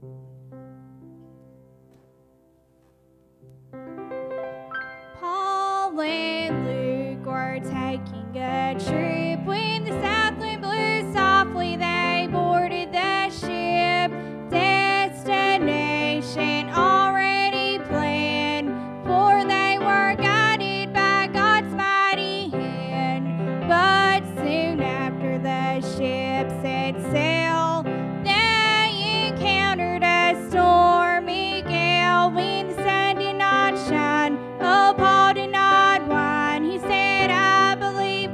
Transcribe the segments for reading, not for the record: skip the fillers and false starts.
Paul and Luke were taking a trip. When the south wind blew softly, they boarded the ship. Destination already planned, for they were guided by God's mighty hand. But soon after the ship set sail, they encountered a stormy gale. When the sun did not shine, oh, Paul did not whine. He said, I believe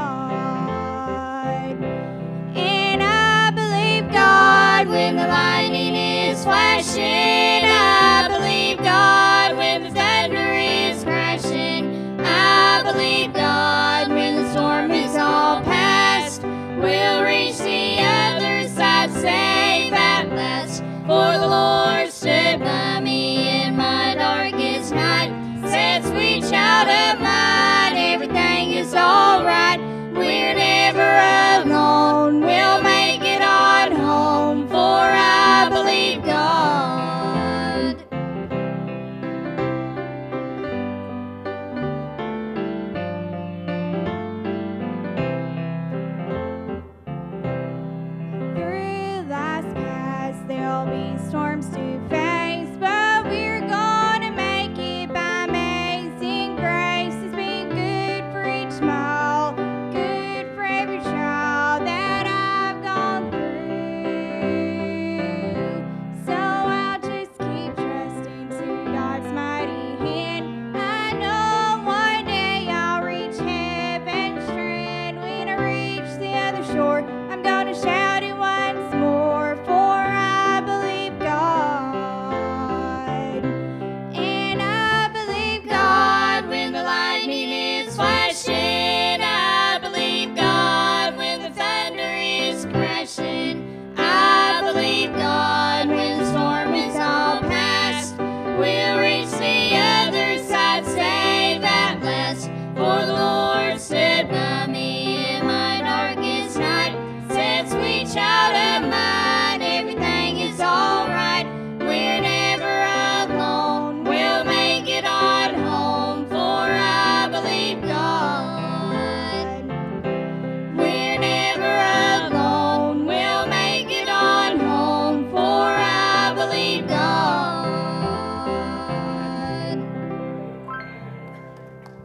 God. And I believe God when the lightning is flashing. I believe God when the thunder is crashing. I believe God when the storm is all past. We'll reach the other side safe at last. For